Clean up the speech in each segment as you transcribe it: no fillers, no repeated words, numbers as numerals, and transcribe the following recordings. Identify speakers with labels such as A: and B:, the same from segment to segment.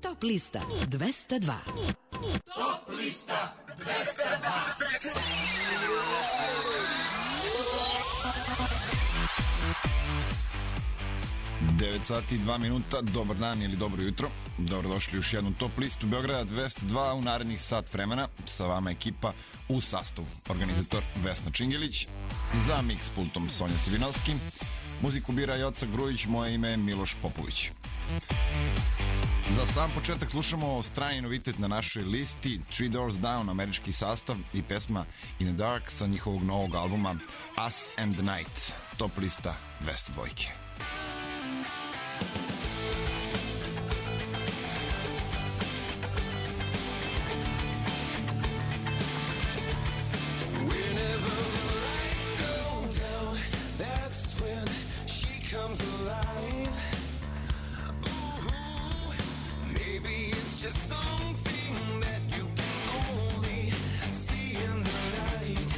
A: Top lista 202.
B: Top lista 202.
C: 9 sati i 2 minuta, dobar dan ili dobro jutro. Dobrodošli u još jednu Top listu Beograda 202 u narednih sat vremena. Sa vama ekipa u sastavu. Organizator Vesna Čingelić, za mix pultom Sonja Sivinovski, muziku bira Joca Grujić, moje ime je Miloš Popović. Za sam početak slušamo strani novitet na našoj listi, Three Doors Down, američki sastav, i pesma In the Dark sa njihovog novog albuma Us and the Night. Top lista 202.
D: Comes alive. Ooh, maybe it's just something that you can only see in the light.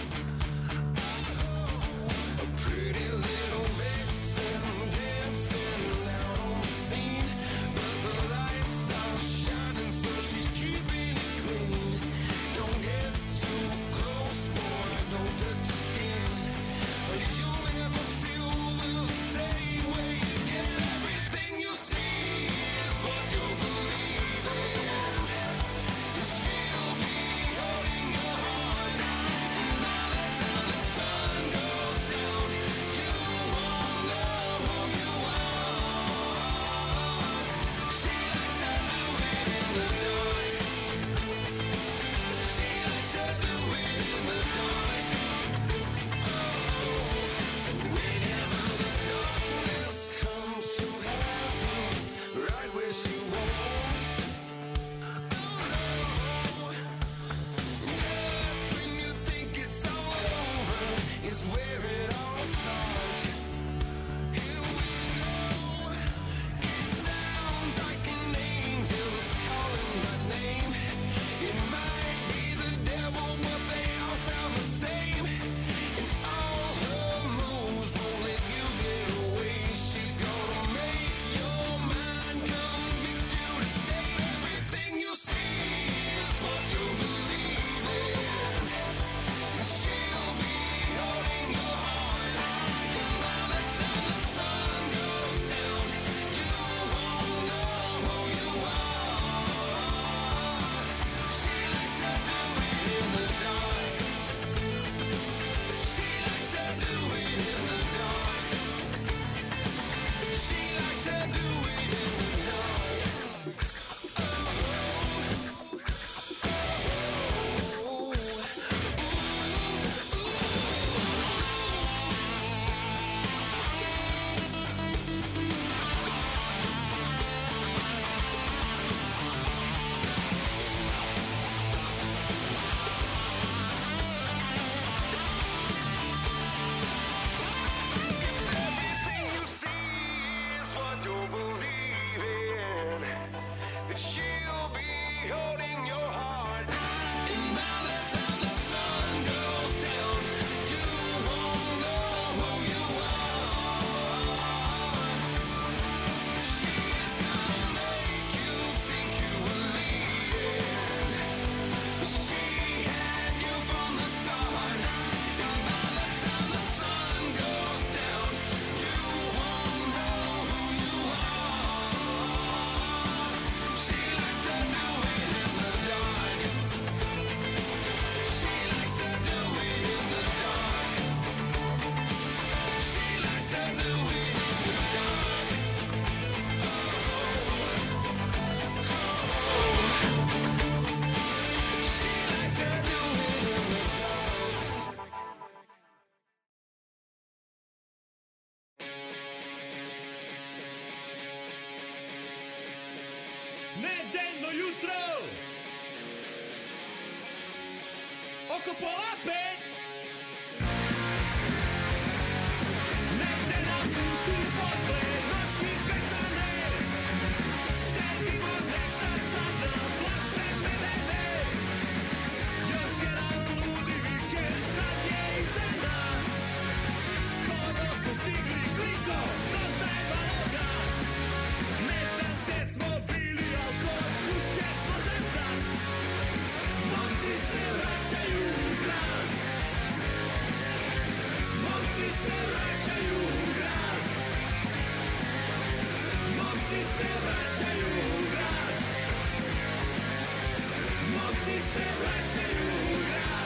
D: A pretty little vixen dancing out on the scene, but the lights are shining, so she's keeping it clean. Don't get too close, boy, don't touch your skin, or you'll never feel the same way again. Everything you see is what you believe in, and she'll be holding your heart. And by the time the sun goes down, you won't know who you are. She likes to do it in the dark. She likes to do it in the dark. Whenever the darkness comes, she'll have you right where she wants. Just when you think it's all over is where it all starts. Here we go. It sounds like an angel's calling my name. It might be the devil, but they all sound the same. And all her moves won't let you get away. She's gonna make your mind convict you to stay. Everything you see is what you believe in, and she'll be holding your heart. And by the time the sun goes down, you won't know who you are. She likes to do it in the dark. She likes to do it in the dark. She likes to do it in the dark. Everything you see is what you believe in, and she'll be holding your heart. And by the time the sun goes down, you won't know who you are. She's gonna make you think you were leading, but she had you from the start. And by the time the sun goes down, you won't know who you are. She likes to do it in the dark. She likes to do it in the dark. She likes to do it in the dark. She likes to do it in the dark.
E: Nedeljno jutro! Oko pola pet! Negde na putu posle noći pesane, sedimo nektar sada flaše medene. Još jedan ludi vikend sad je iza nas. Skoro smo stigli kliko, to trebalo gas. Ne znam gde smo bili, al ko se vraćaju u grad.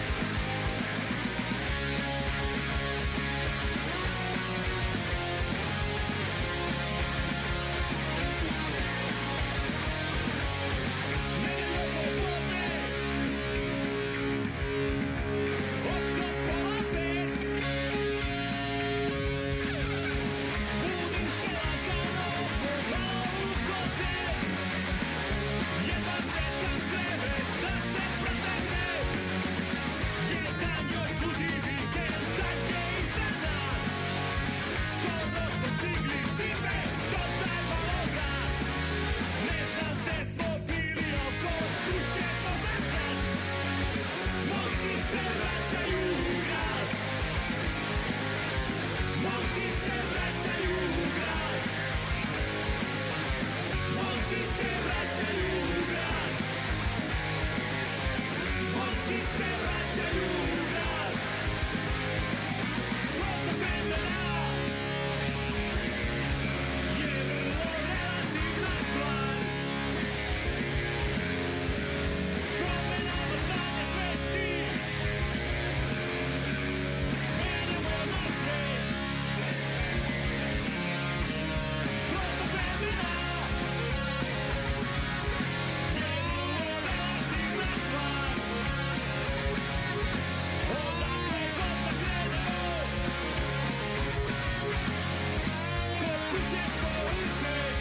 E: Nedeljno popodne, oko pola pet, budim se lagano, pomalo u koče, jedva čekam krevet da se protegne. Jedan još luđi vikend sad je iza nas, skoro smo stigli time, dodaj malo gas. Ne znam gde smo bili, oko kuće smo za čas. Momci se vraćaju u grad, momci se vraćaju u grad, momci se vraćaju u grad, momci se vraćaju u grad. Proto vremena je vrlo relativna stvar. Promenama stanja svesti menjamo naš svet. Proto vremena je vrlo relativna stvar. Odakle god da krenemo, kod kuće smo uspeh.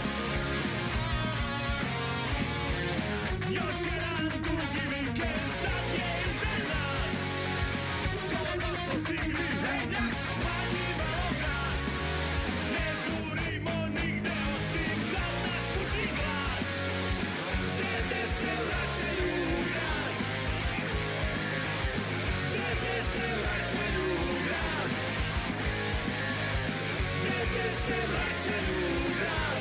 E: Još jedan dugi vikend sad je iza nas, skoro smo stigli, hej jas, smanji malo gas. Ne žurimo nigde osim kad nas muči glad. Dede se vraćaju u grad, dede se vraćaju u grad, dede se vraćaju u grad,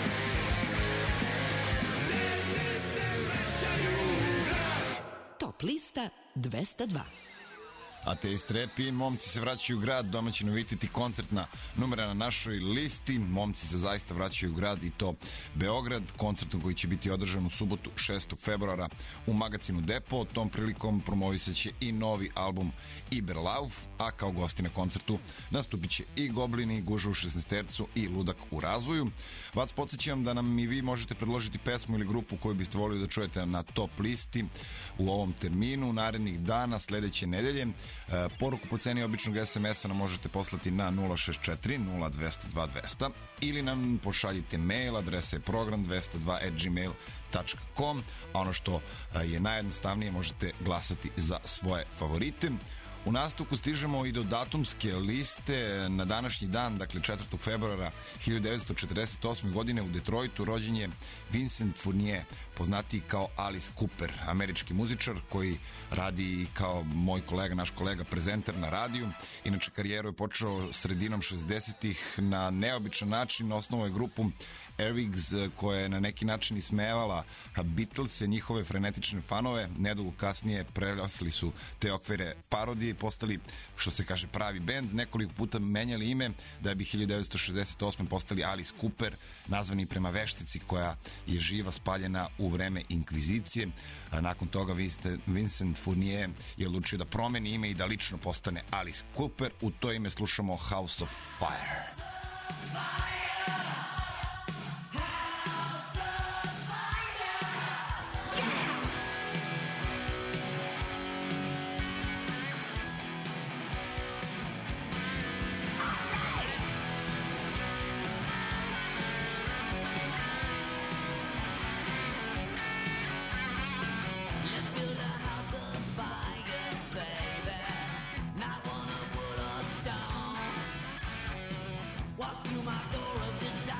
E: dede se vraćaju u grad.
A: Top lista 202.
C: Ateist Rap i Momci se vraćaju u grad, domaći novitet koncertna numera na našoj listi. Momci se zaista vraćaju u grad i to Beograd, koncertom koji će biti održan u subotu 6. februara u magazinu Depo. Tom prilikom promovisaće i novi album Iberlauf, a kao gosti na koncertu nastupit će i Goblini, Gužva u 16 i Ludak u razvoju. Vas podsjećam da nam i vi možete predložiti pesmu ili grupu koju biste volili da čujete na top listi u ovom terminu narednih dana, sledeće nedelje. Poruku po ceni običnog SMS-a nam možete poslati na 064 0202 200 ili nam pošaljite mail, adresa je program202@gmail.com. A ono što je najjednostavnije, možete glasati za svoje favorite. U nastavku stižemo i do datumske liste. Na današnji dan, dakle 4. februara 1948. godine u Detroitu rođen je Vincent Fournier, poznatiji kao Alice Cooper, američki muzičar koji radi kao moj kolega, naš kolega prezenter na radiju. Inače, karijeru je počeo sredinom 60-ih na neobičan način, osnovao je grupu Airwigs koja je na neki način ismevala Beatlese, njihove frenetične fanove. Nedugo kasnije prerasli su te okvire parodije i postali, što se kaže, pravi bend. Nekoliko puta menjali ime da bi 1968. postali Alice Cooper, nazvani prema veštici koja je živa spaljena u vreme inkvizicije. Nakon toga Vincent Fournier je odlučio da promeni ime i da lično postane Alice Cooper. U to ime slušamo House of Fire.
F: Walk through my door of desire.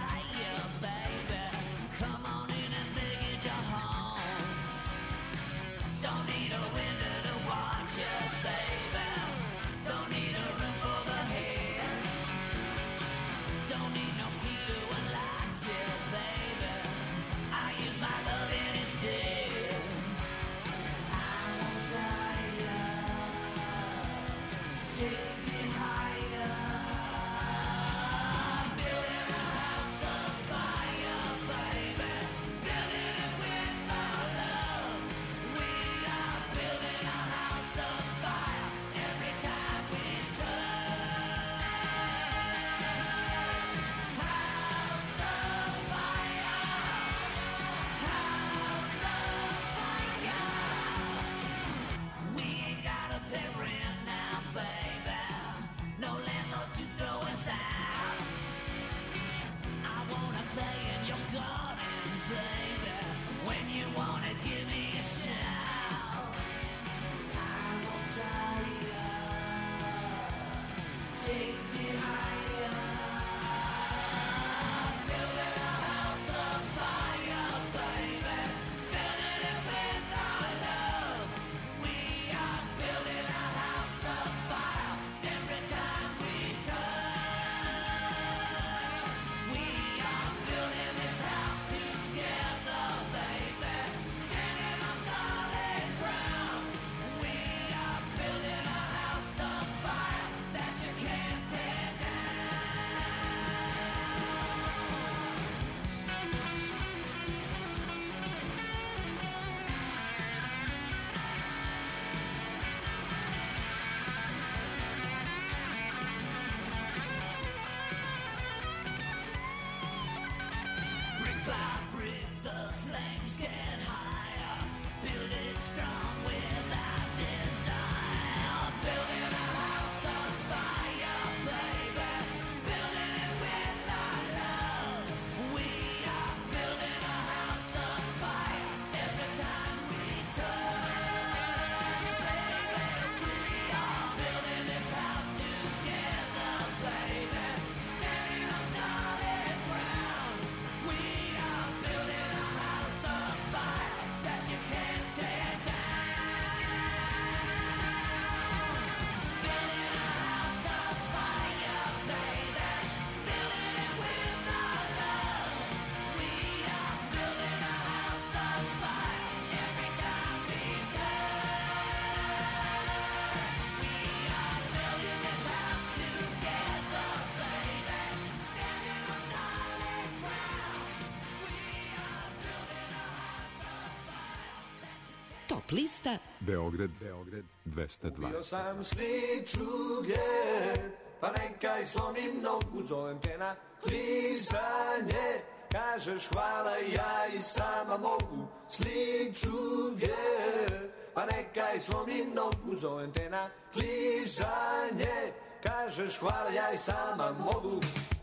A: Top lista
F: Beograd 202.
B: Bio sam sličuge, pa neka i slomim nogu, zovem te na klizanje. Kažeš hvala, ja i sama mogu. Sličuge, pa neka i slomim nogu, zovem te na klizanje. Kažeš hvala, ja i sama mogu.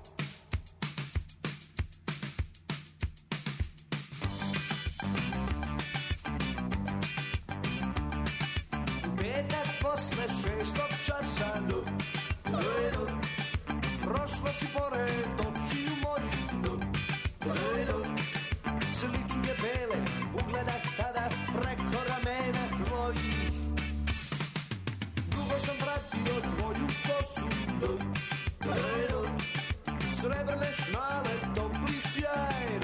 B: Posle 6. časa, prošla si pored očiju mojih, sličuje bele, ugledah tada preko ramena tvojih. Dugo sam pratio tvoju kosu, srebrne šmale, topli sjaj,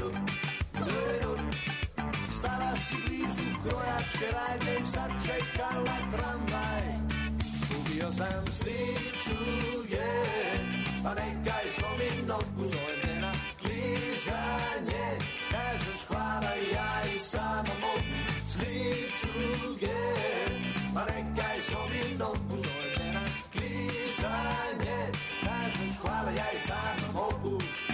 B: stala si blizu krojačke radnje i sad čekala tramvaj. Ubio sam sličuge, pa neka i slomim nogu, zovem te na klizanje. Kažeš hvala, ja i sama mogu. Sličuge, pa neka i slomim nogu, zovem te na klizanje. Kažeš hvala, ja i sama mogu.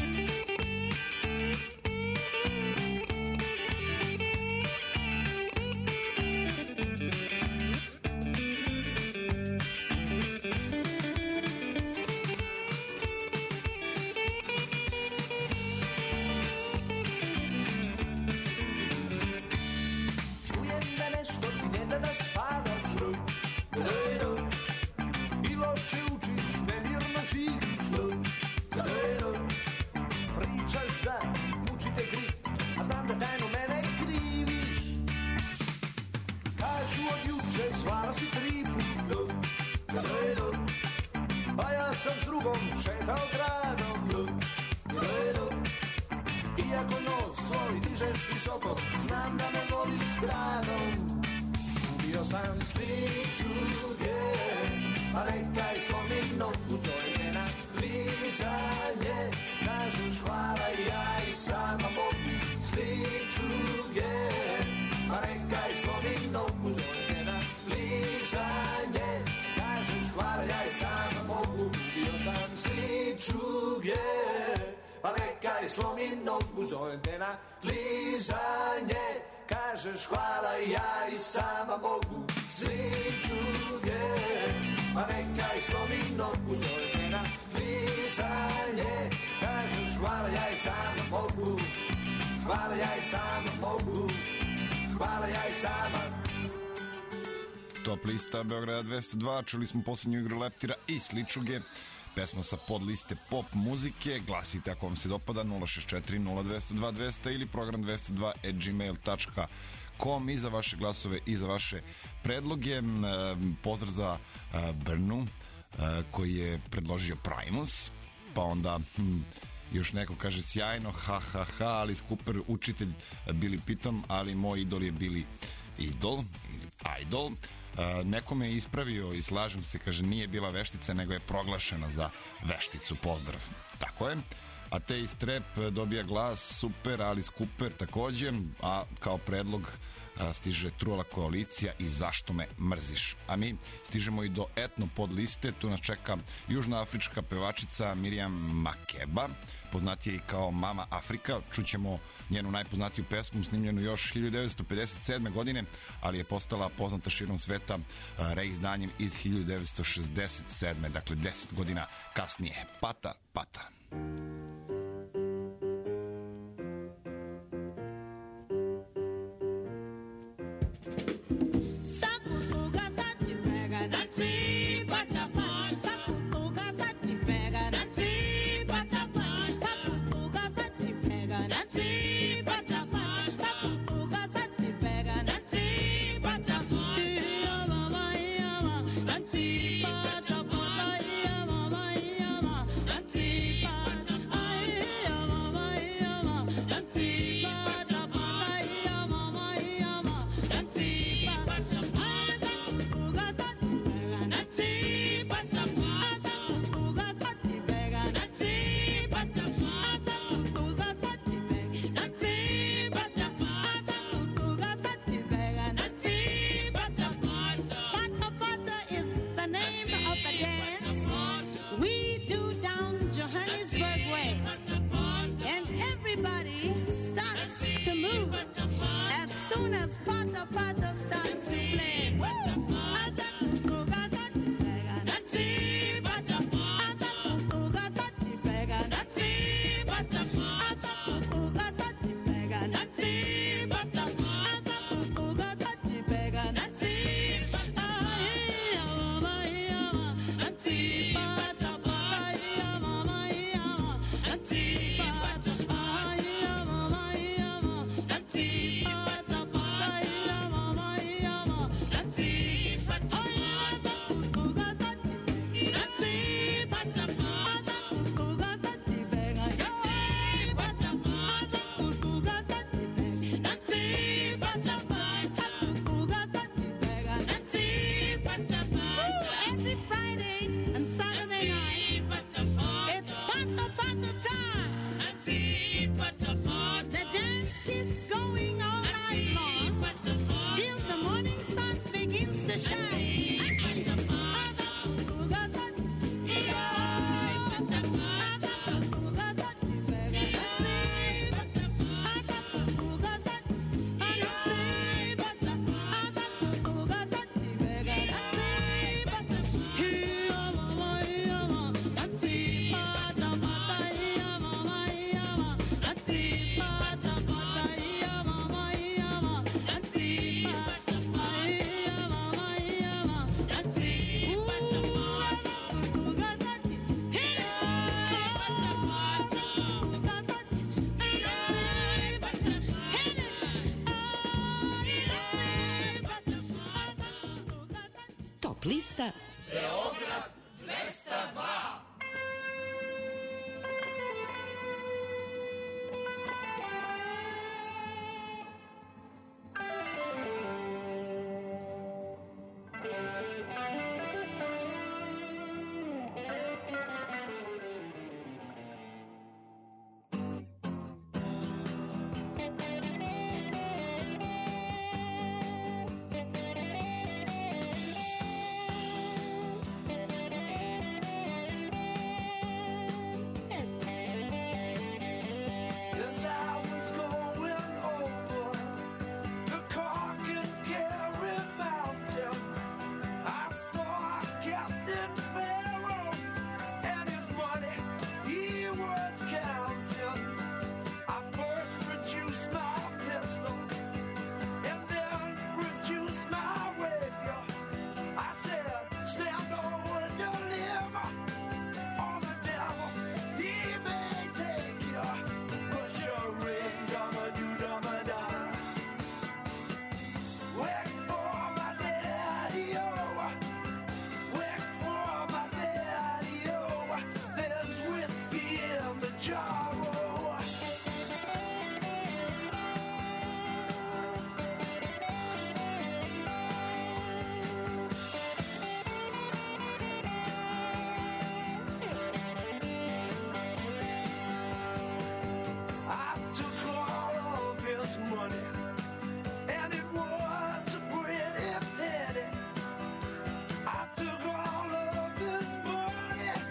B: Šetao gradom, iako nos svoj dižeš visoko, znam da me voliš gradom. Ubio sam sličuge, pa neka i slomim nogu, zovem te na klizanje. Kažeš hvala, ja i sama mogu. Sličuge, pa neka i slomim nogu, zovem te na klizanje. Kažeš hvala, ja i sama mogu. Ubio sam sličuge, pa neka i slomim nogu, zovem te na klizanje. Kažeš hvala, ja i sama mogu. Sličuge, pa neka i slomim nogu, zovem te na klizanje. Kažeš hvala, ja i sama mogu. Hvala, ja i sama mogu. Hvala, ja i sama.
C: Top lista Beograda 202, čuli smo poslednju igru Leptira i Sličuge, pesma sa podliste pop muzike. Glasite ako vam se dopada 064 0202 200 ili program 202@gmail.com i za vaše glasove i za vaše predloge. Pozdrav za Brnu koji je predložio Primus, pa onda još neko kaže sjajno, ha ha ha, ali Cooper učitelj Billy Piton, ali moj idol je Billy Idol. Neko me je ispravio i slažem se, kaže nije bila veštica nego je proglašena za vešticu, pozdrav. Tako je. Ateist Rap dobija glas, super, Alice Cooper takođe, a kao predlog stiže Trula koalicija i Zašto me mrziš. A mi stižemo i do etno pod liste, tu nas čeka južnoafrička pevačica Miriam Makeba, poznatija i kao Mama Afrika. Čućemo njenu najpoznatiju pesmu snimljenu još 1957. godine, ali je postala poznata širom sveta reizdanjem iz 1967. Dakle, 10 godina kasnije. Pata, pata.
A: Lista
B: Beograd 202.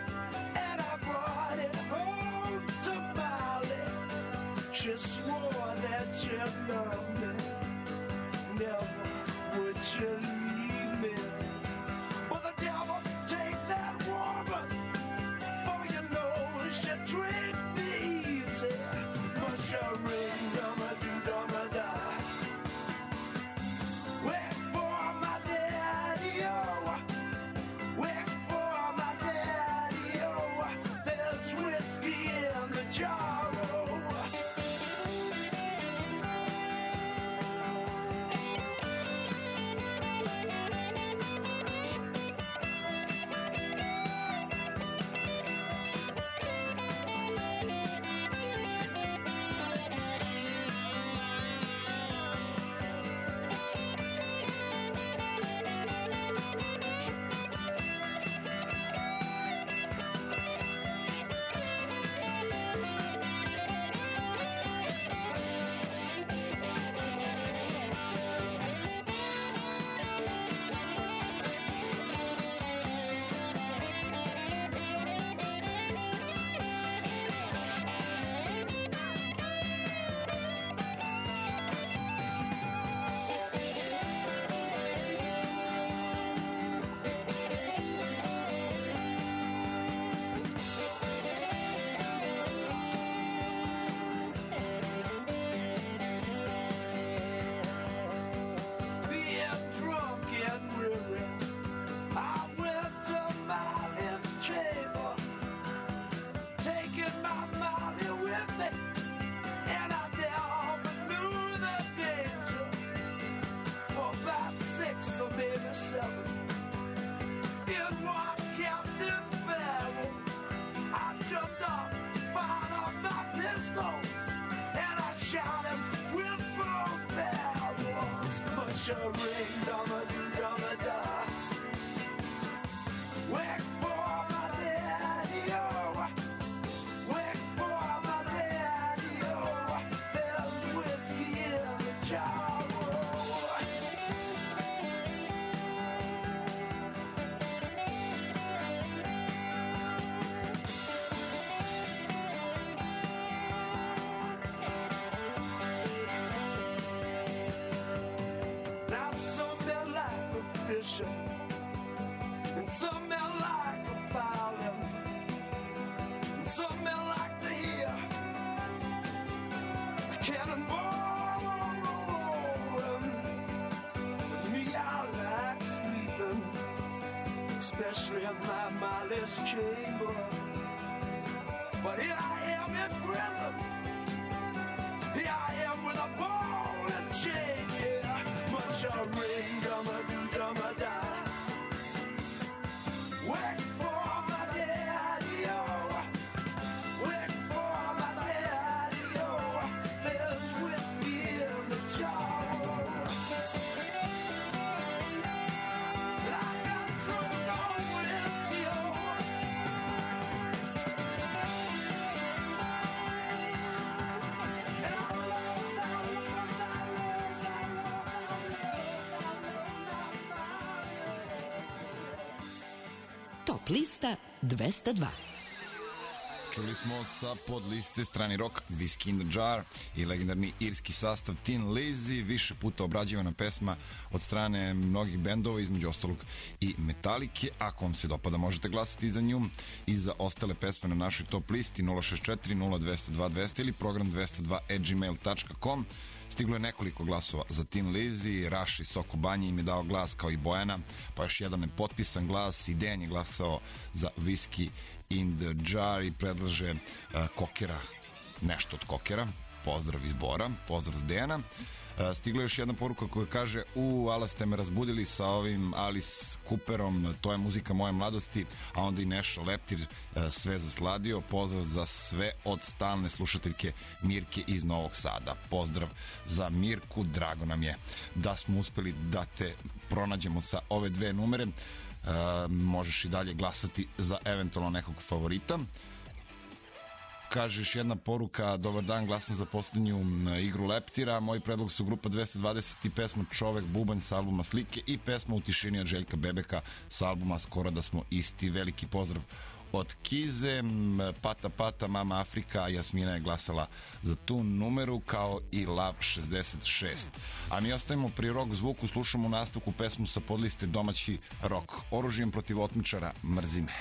E: She swore you love me, never would you leave me. But the devil take that woman, for you know she treat me easy. But she ring, dum-a-doo-dum-a-da. Wait for my daddy, oh. Wait for my daddy, oh. There's whiskey in the jar, oh. Being drunk and weary, I went to Molly's chamber, taking my Molly with me, and I never knew the danger. For about 6 or maybe 7, in one captain's barrel, I jumped up, fired up my pistols, and I shot him with both barrels. Mushering, dum-a-doo-dum-a-da. Wait for my daddy, oh. Wait for my daddy, oh. There's whiskey in the jar, oh. Now some men like the fishing, and some men like the fowling, and some men like to hear a cannonball rolling. But me, I like sleeping, especially in my Molly's chamber. But here I am in prison. Here I am with a ball and chain, yeah. Much a ring, dum-a-doo-dum-a-da. Wait for my daddy, oh. Wait for my daddy, oh. There's whiskey in the jar, oh. And I got drunk on whiskey, oh. And I
A: Top lista 202.
C: Čuli smo sa podliste strani rock Whiskey in the Jar i legendarni irski sastav Tin Lizzy, više puta obrađivana pesma od strane mnogih bendova, između ostalog i Metalike. Ako vam se dopada, možete glasati za nju i za ostale pesme na našoj top listi 064 0202 200 ili program 202@gmail.com. Stiglo je nekoliko glasova za Tin Lizzy, Raši Soko Banje im je dao glas kao i Bojana, pa još jedan nepotpisan glas i Dejan je glasao za Whiskey in the Jar i predlaže Kokera, nešto od Kokera. Pozdrav iz Bora, pozdrav s Dejana. Stigla je još jedna poruka koja kaže: ala ste me razbudili sa ovim Alice Cooperom, to je muzika moje mladosti, a onda i Neša Leptir sve zasladio. Pozdrav za sve od stalne slušateljke Mirke iz Novog Sada. Pozdrav za Mirku, drago nam je da smo uspeli da te pronađemo sa ove dve numere. Možeš i dalje glasati za eventualno nekog favorita. Kaže još jedna poruka: dobar dan, glasam za posljednju igru Leptira. Moji predlog su grupa 220 i pesma Čovek bubanj sa albuma Slike i pesma U tišini od Željka Bebeka sa albuma Skoro da smo isti. Veliki pozdrav od Kize, Pata Pata, Mama Afrika, Jasmina je glasala za tu numeru, kao i Lab 66. A mi ostajemo pri rock zvuku, slušamo u nastavku pesmu sa podliste domaći rock. Oružjem protiv otmičara, mrzi me.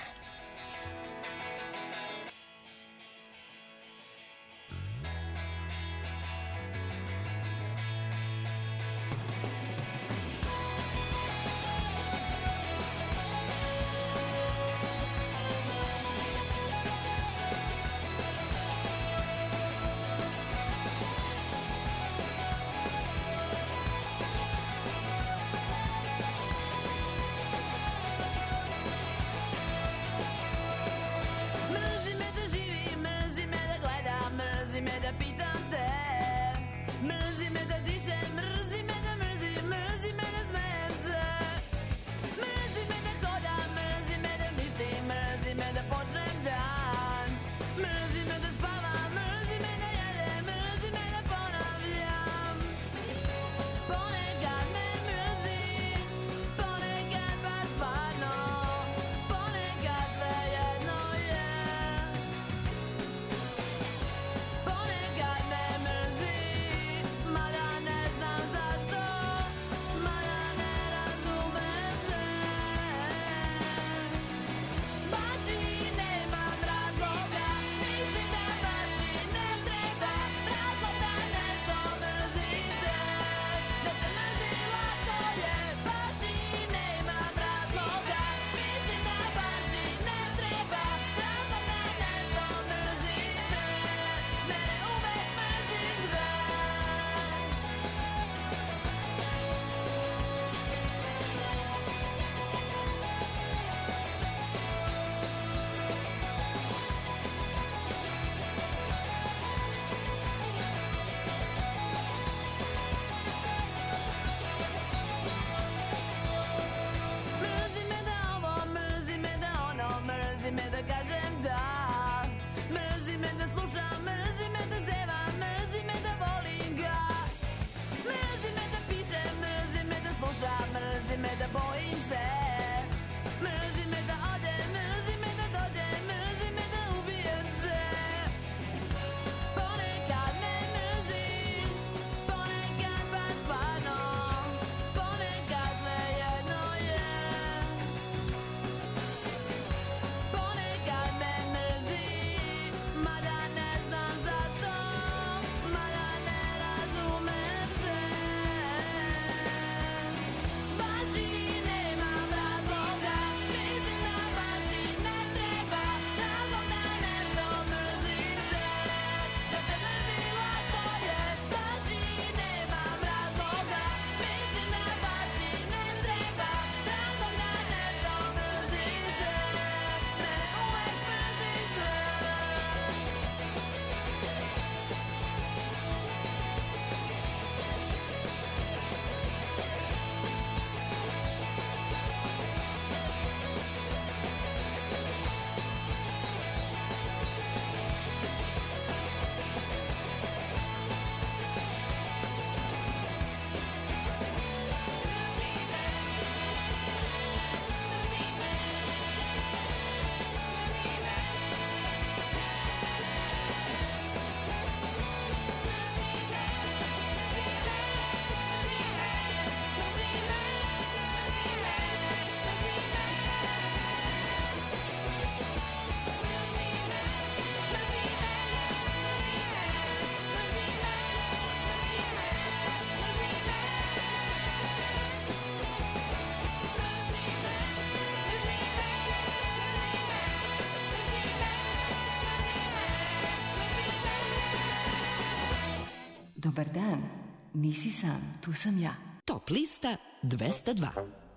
A: Dobar dan, nisi sam, tu sam ja. Top lista 202.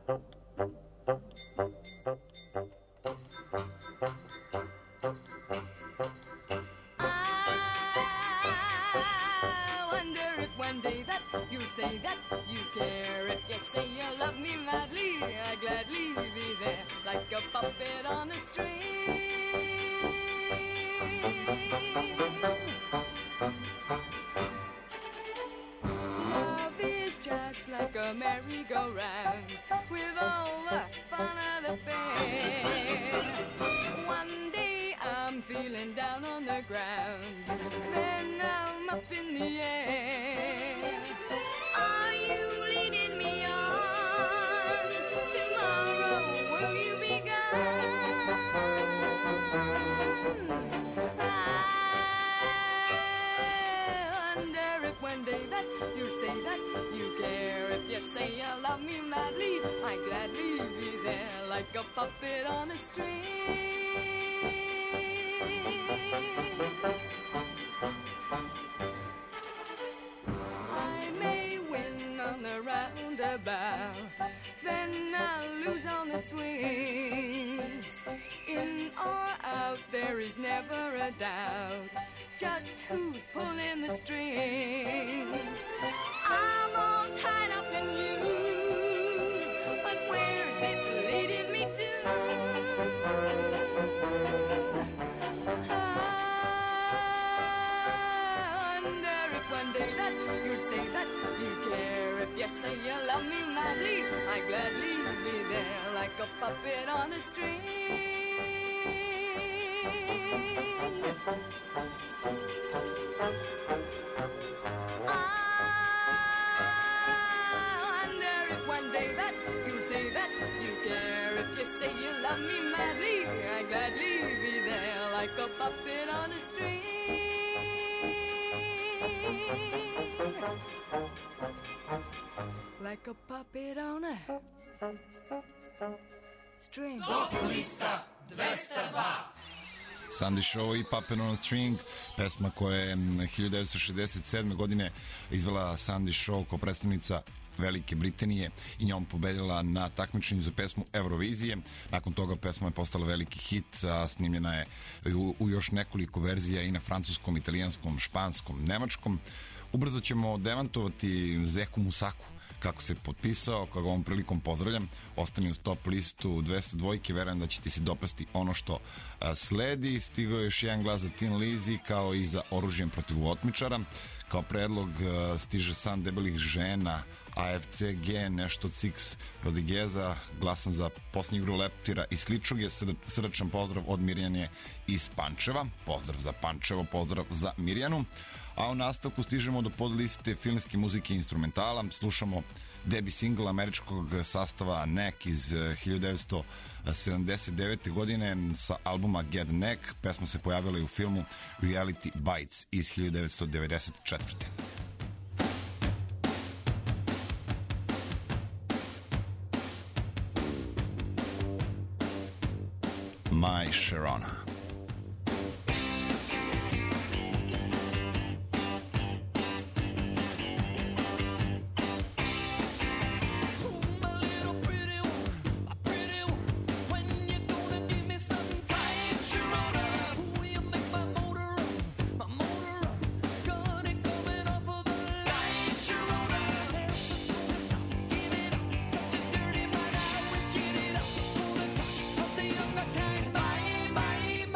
G: One day that you say that you care. If you say you love me madly, I gladly be there like a puppet on a string. Love is just like a merry-go-round with all the fun of the fair. One day say you love me madly, I'd gladly be there like a puppet on a string. I may win on the roundabout, then I'll lose on the swings. In or out, there is never a doubt just who's pulling the strings. I'm all tied up in you, but where's it leading me to? I wonder if one day that you'll say that you care. If you say you love me madly, I'd gladly be there like a puppet on a string. I wonder if one day that you say that you care. If you say you love me madly, I'd gladly be there like a puppet on a string. Like a puppet on a string.
C: Sandy Shaw i Puppet on a String, pesma koja je 1967. godine izvela Sandy Shaw kao predstavnica Velike Britanije i njom pobedila na takmičenju za pesmu Eurovizije. Nakon toga pesma je postala veliki hit, a snimljena je u još nekoliko verzija i na francuskom, italijanskom, španskom, nemačkom. Ubrzo ćemo demantovati Zeku Musaku kako se potpisao, kako ovom prilikom pozdravljam. Ostani uz top listu 202, verujem da će ti se dopasti ono što sledi. Stigao je još jedan glas za Tin Lizzy kao i za Oružjem protiv otmičara. Kao predlog stiže San debelih žena, AFC G, nešto od Six Rodrigueza, glasan za posljednju igru Leptira i sličnog je srdačan pozdrav od Mirjane iz Pančeva. Pozdrav za Pančevo, pozdrav za Mirjanu. A u nastavku stižemo do podliste filmske muzike i instrumentala. Slušamo debi single američkog sastava Neck iz 1979. godine sa albuma Get Neck. Pesma se pojavila i u filmu Reality Bites iz 1994. My Sharona.
E: Bye, bye.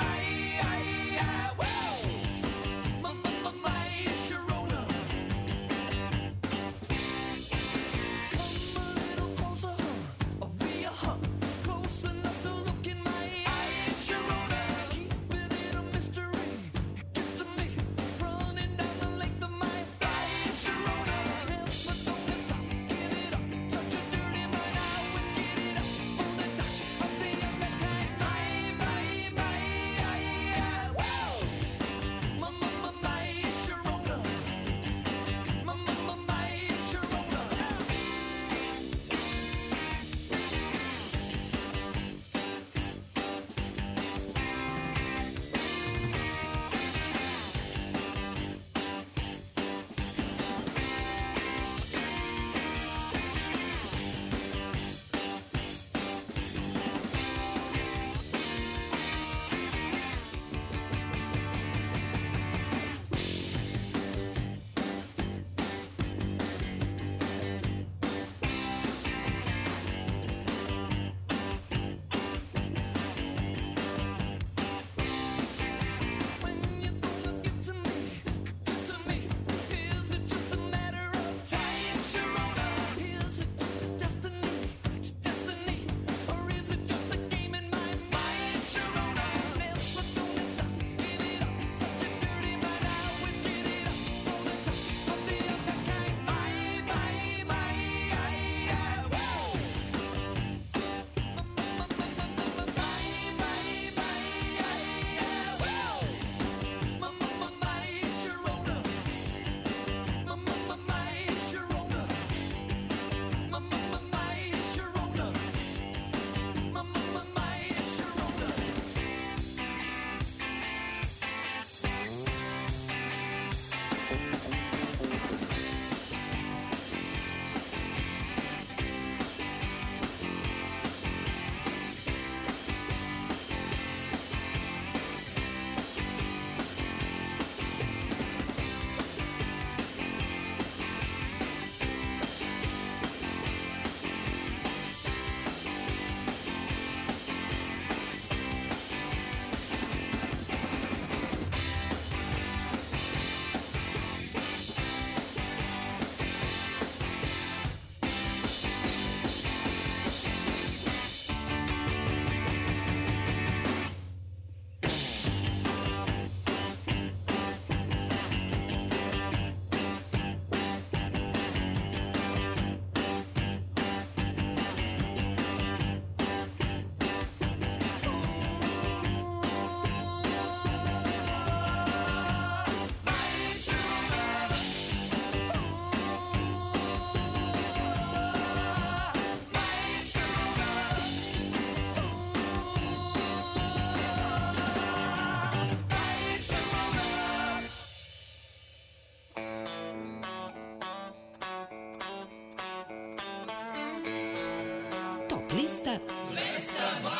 A: Top lista
B: 202.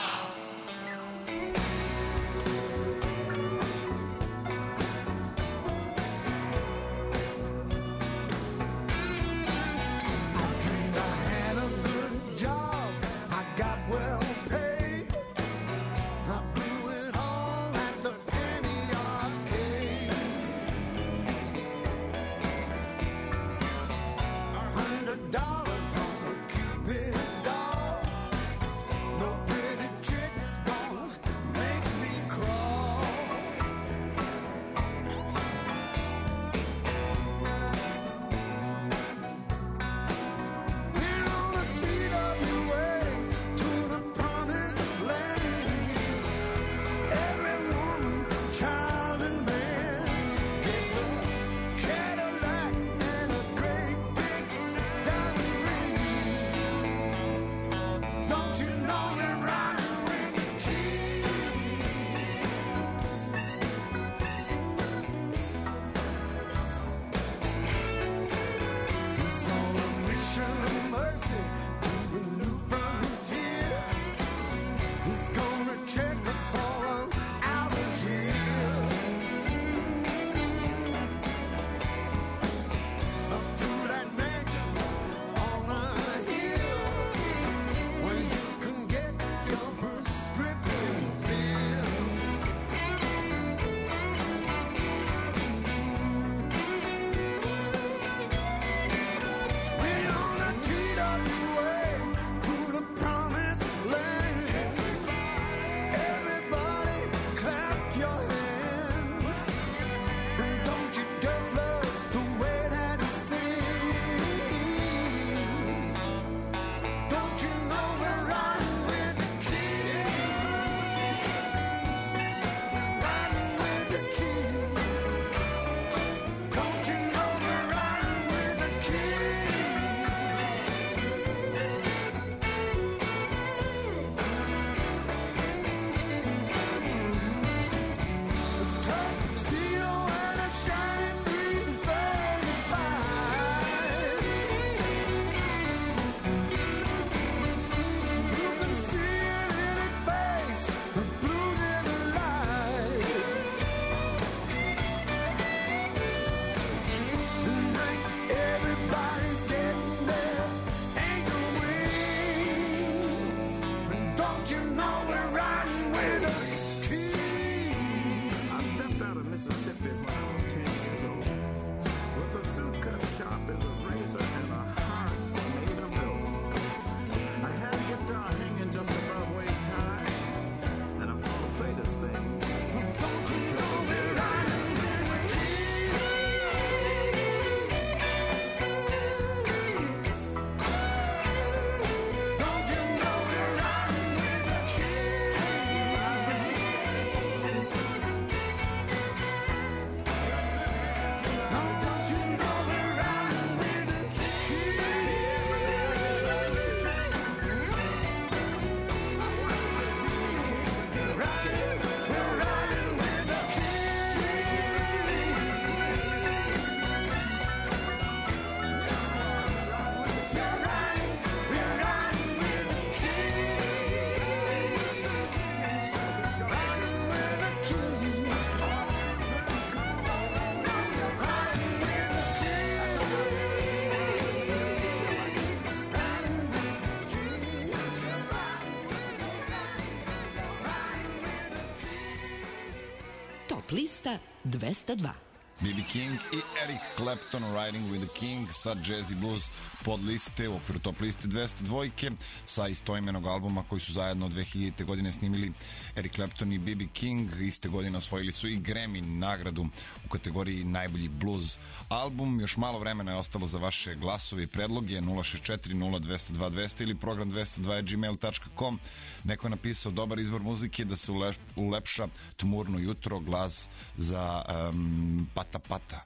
A: lista 202.
C: B.B. King i Eric Clapton Riding with the King sa Jazzy Blues pod liste u okviru top liste 202 sa istoimenog albuma koji su zajedno od 2000. godine snimili Eric Clapton i B.B. King. Iste godine osvojili su i Grammy nagradu u kategoriji najbolji blues album. Još malo vremena je ostalo za vaše glasove i predloge 064 0202 200 ili program 202@gmail.com. Neko je napisao dobar izbor muzike da se ulepša tmurno jutro, glas za Pata Pata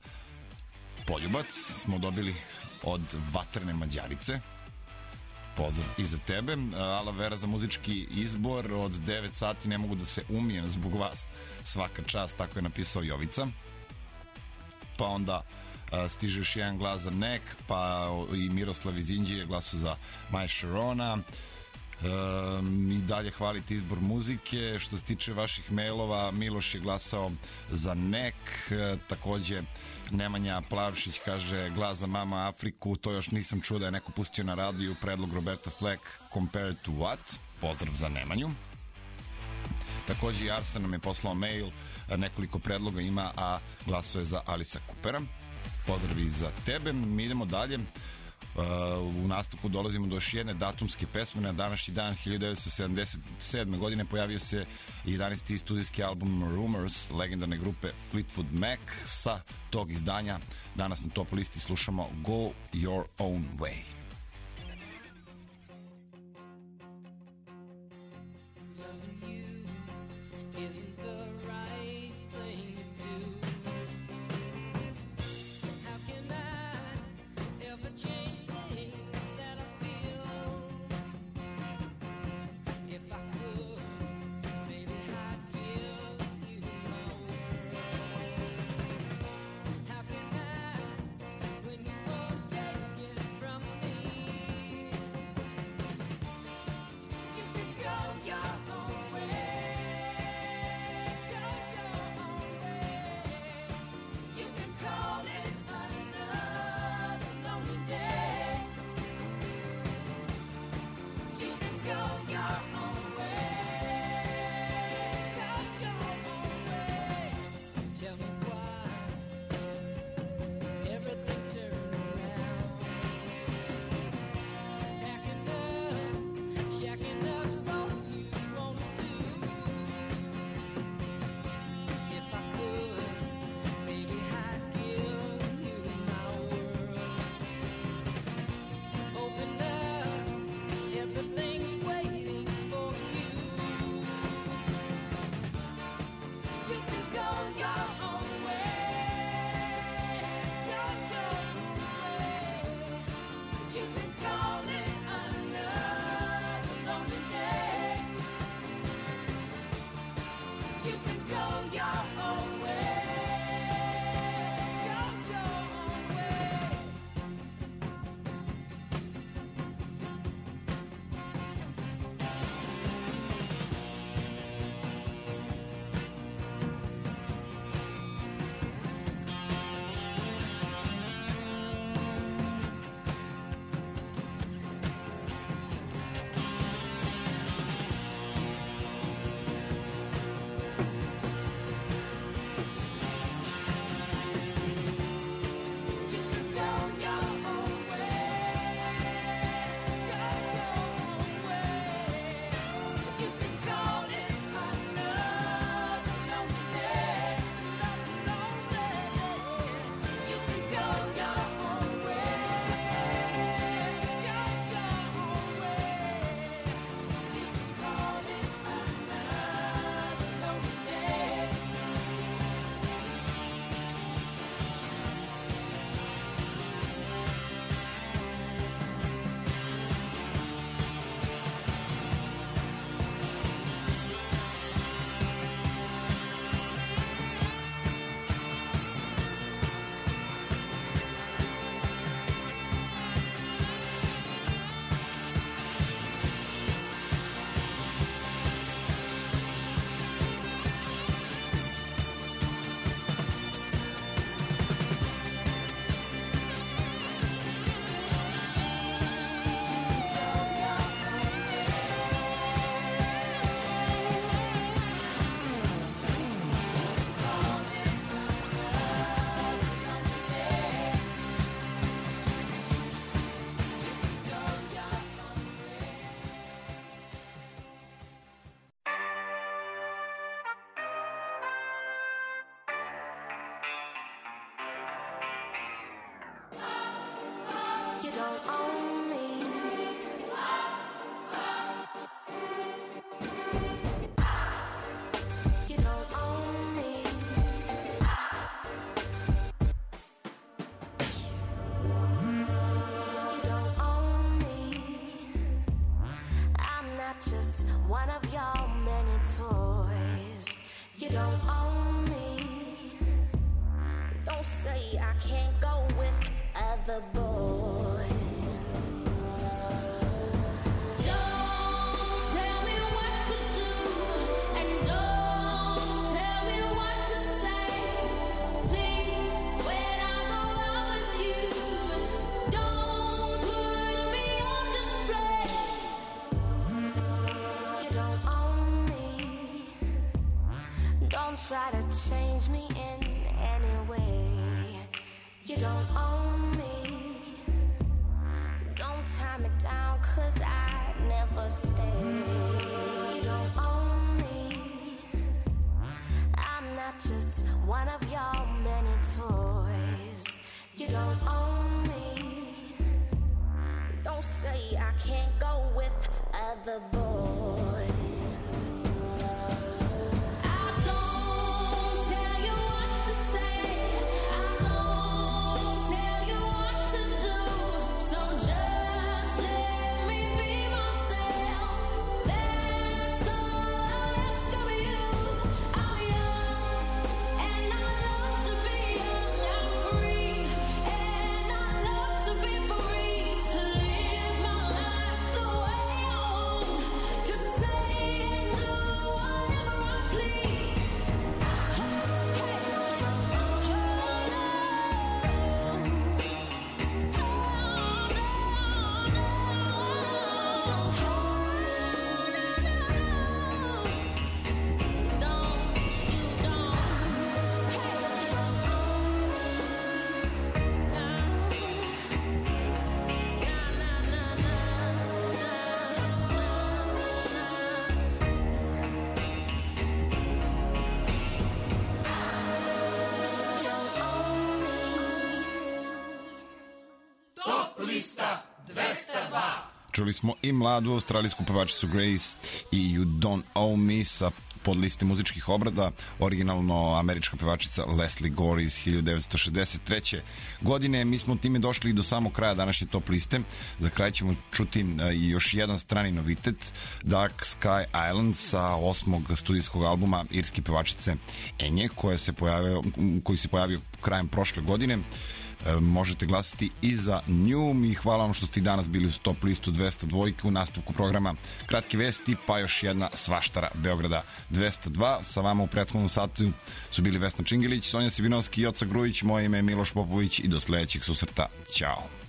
C: Poljubac smo dobili od Vatrene Mađarice. Pozdrav i za tebe. Ala Vera za muzički izbor od 9 sati ne mogu da se umijem zbog vas, svaka čast, tako je napisao Jovica. Pa onda stiže još jedan glas za Nek, pa i Miroslav iz Indije glasu za Maja Sharona. I dalje hvalite izbor muzike. Što se tiče vaših mailova, Miloš je glasao za NEK, takođe Nemanja Plavšić kaže glas za Mama Afriku, to još nisam čuo da je neko pustio na radiju, predlog Roberta Fleck, Compared to What, pozdrav za Nemanju. Takođe i Arsen nam je poslao mail, nekoliko predloga ima, a glasao je za Alisa Coopera, pozdravi za tebe. Mi idemo dalje. U nastupu dolazimo do još jedne datumske pesme. Na današnji dan 1977. godine pojavio se 11. studijski album Rumors legendarne grupe Fleetwood Mac. Sa tog izdanja danas na top listi slušamo Go Your Own Way.
H: don't own me. You don't own me. You don't own me. I'm not just one of your many toys. You don't own me. Don't say I can't go with other boys. Don't try to change me in any way. You don't own me. Don't tie me down, 'cause I never stay. You don't own me. I'm not just one of your many toys. You don't own me. Don't say I can't go with other boys. I don't tell you what to say. I don't tell you what to do. So just let me be myself. That's all I ask of you. I'm young and I love to be young. I'm free and I love to be free. To live my life the way I want. Just say and do whatever I please.
C: Čuli smo i mladu australijsku pevačicu Grace i You Don't Owe Me sa podliste muzičkih obrada, originalno američka pevačica Leslie Gore iz 1963. godine. Mi smo time došli do samog kraja današnje top liste. Za kraj ćemo čuti i još jedan strani novitet, Dark Sky Island sa 8. studijskog albuma irske pevačice Enje, koji se pojavio krajem prošle godine. Možete glasiti i za nju. Mi hvala vam što ste i danas bili u top listu 202. U nastavku programa kratke vesti, pa još jedna svaštara Beograda 202. Sa vama u prethodnom satu su bili Vesna Čingilić, Sonja Sibinovski i Joca Grujić. Moje ime je Miloš Popović i do sledećeg susreta. Ćao.